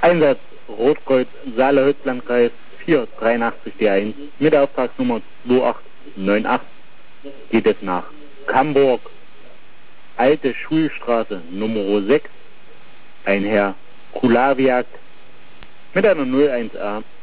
Einsatz Rotkreuz Saale-Hüttlandkreis 48341 mit der Auftragsnummer 2898 geht es nach Camburg, Alte Schulstraße Nummer 6, ein Herr Kulawiak mit einer 01A